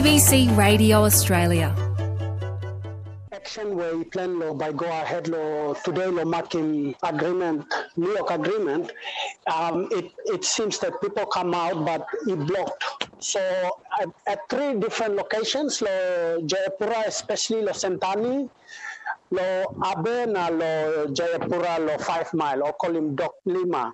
ABC Radio Australia. Action we plan lo by go ahead lo today lo marking agreement, New York agreement. It seems that people come out but it blocked. So at three different locations, lo Jayapura, especially lo Sentani, lo Abe na lo Jayapura lo 5 mile or call him Doc Lima.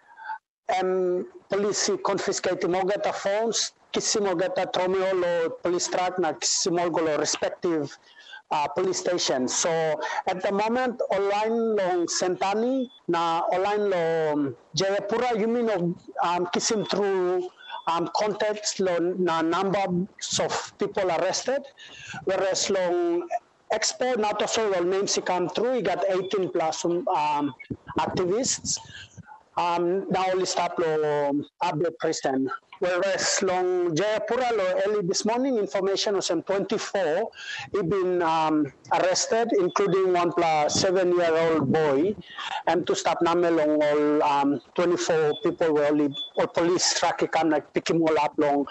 Police confiscate mogata phones, kisimogata tromeo lo police truck na kisimolgo lo respective police station. So at the moment, online long Sentani na online lo Jayapura, you mean kisim through contacts lo na numbers of people arrested, whereas long Expo not also well names he come through, he got 18 plus activists. Now only stop lo Abe prison. Whereas long Jayapura lo early this morning information was on 24 he been arrested, including 1 plus 7-year-old boy, and to stop namin long all 24 people were only or police track come like pick him all up long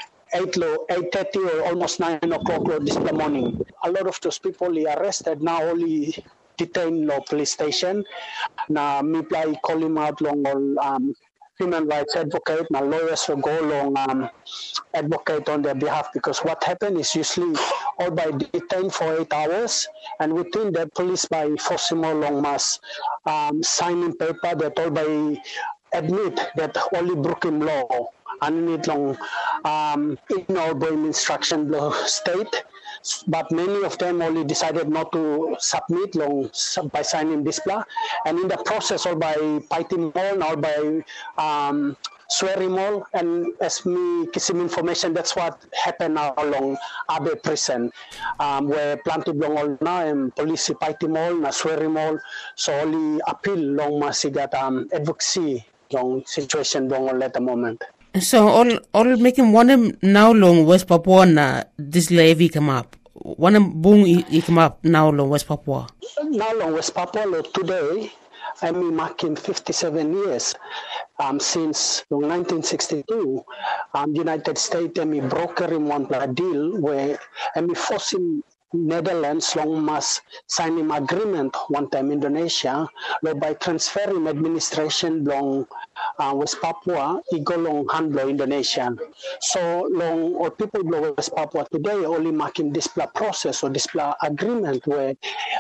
8:30 or almost 9 o'clock this morning. A lot of those people he arrested now only detained lo police station. Na mi play call him out long all human rights advocate, na lawyers will go long advocate on their behalf, because what happened is usually all by detained for 8 hours, and within that police by forcing long mass signing paper that all by admit that only broken law and need long in our brain instruction law state. But many of them only decided not to submit long by signing this law, and in the process, or by fighting all, or by swearing all, and as me kisim information, that's what happened now along Abe prison, where planted long all now and police fighting all, na swearing all, so only appeal long masigat advocacy long situation long all at the moment. So all making one now long West Papua na this levy come up. One boom he come up now long West Papua. Now long West Papua today I'm marking 57 years since 1962. United States brokering one deal where forcing Netherlands long must sign an agreement one time Indonesia by transferring administration long West Papua go long handle Indonesia. So long or people blow West Papua today only marking this process or this agreement where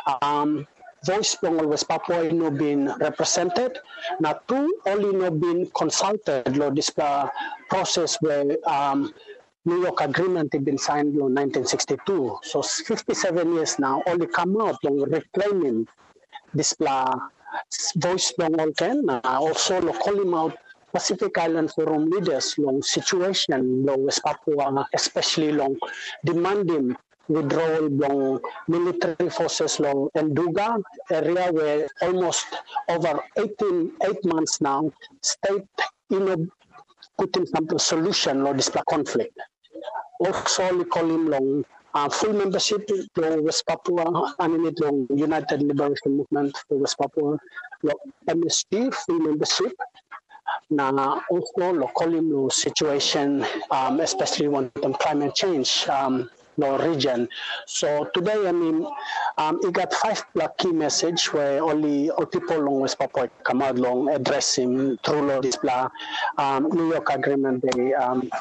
voice long West Papua no been represented, not two only no been consulted lo this process where New York agreement had been signed in 1962. So 57 years now, only come out long reclaiming this voice long all can. Also calling out Pacific Island Forum leaders long situation long West Papua, especially long demanding withdrawal long military forces long Enduga area where almost over 8 months now state putting some solution long this conflict. Also, we call him long full membership to West Papua, and long United Liberation Movement for West Papua, MST full membership. Na also lo call him lo situation, especially when climate change. Region. So today, it got 5 key message where only all people long West Papua come out long address him through this New York agreement they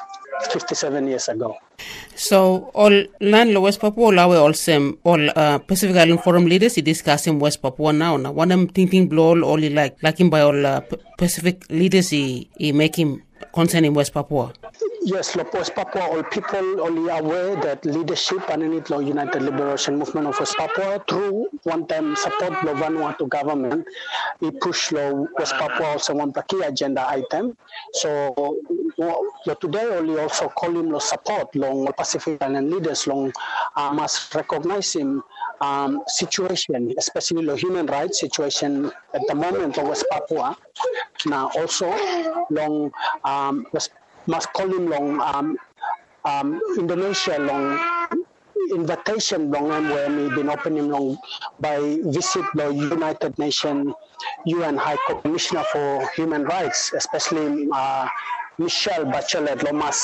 57 years ago. So all land West Papua all Pacific Island Forum leaders is discussing West Papua now. Now one of them thinking blow only like him by all Pacific leaders he making concerning West Papua. Yes, West Papua, all people only aware that leadership and United Liberation Movement of West Papua through one-time support the Vanuatu government, he pushed West Papua also one key agenda item. So today only also call him support long Pacific Island leaders long must recognize him situation, especially the human rights situation at the moment of West Papua. Now also long must call him long Indonesia long invitation long where we been opening long by visit the United Nations UN High Commissioner for Human Rights, especially Michelle Bachelet Lomas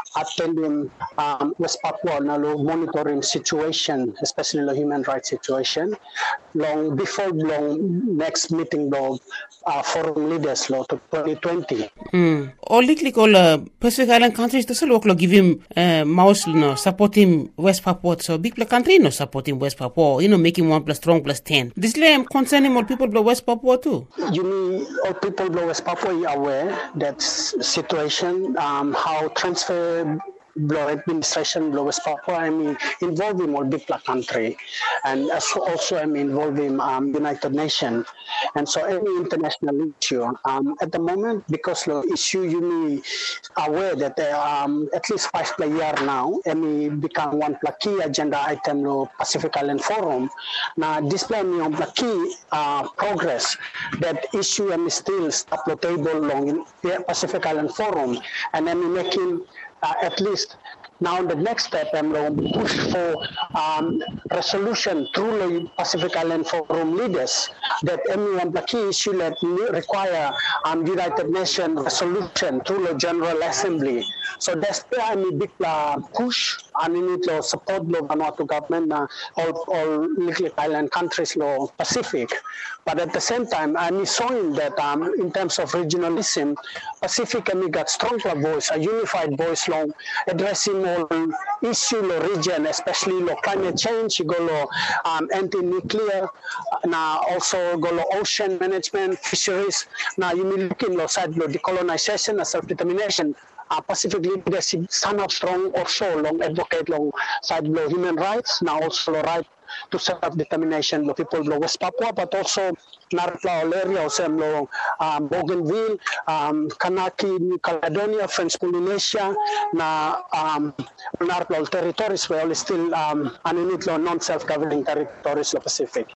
attending West Papua na lo monitoring situation, especially the human rights situation. Long before next meeting lo forum leaders lo to 2020. All Pacific Island countries doesn't look like give him mouse no support him West Papua, so big country no support him West Papua, make him 1 + strong + 10. This concerning all people of West Papua too. You mean all people of West Papua are aware that situation, how transfer administration West Papua, involving all big country, and also involving United Nations, and so any international issue. At the moment, because the issue you may aware that at least 5 year now, become one key agenda item lo Pacific Island Forum. Now display on the key progress that issue still stop the table long in Pacific Island Forum, and making at least now the next step, I'm going to push for resolution through the Pacific Island Forum leaders that one the key issue that require United Nations resolution through the General Assembly. So that's a big push, and we need to support the Vanuatu government, all little island countries, law Pacific. But at the same time, I'm showing that in terms of regionalism, Pacific got stronger voice, a unified voice, long addressing all issue lo region, especially lo climate change, go lo anti-nuclear, now also go lo ocean management, fisheries. Now you may look in lo side lo decolonization and self-determination. Pacific leadership stand up strong also long advocate long side lo human rights, now also lo right to self-determination lo people lo West Papua, but also Narpla area also lo Bougainville, Kanaki, New Caledonia, French Polynesia, na Narpla territories where still non-self-governing territories lo Pacific.